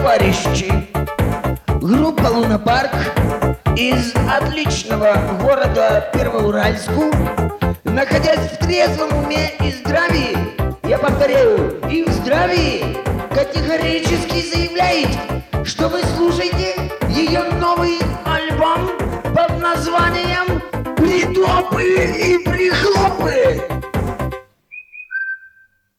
товарищи! Группа «Лунапарк» из отличного города Первоуральску, находясь в трезвом уме и здравии, я повторяю, и в здравии, категорически заявляет, что вы слушаете ее новый альбом под названием «Притопы и прихлопы».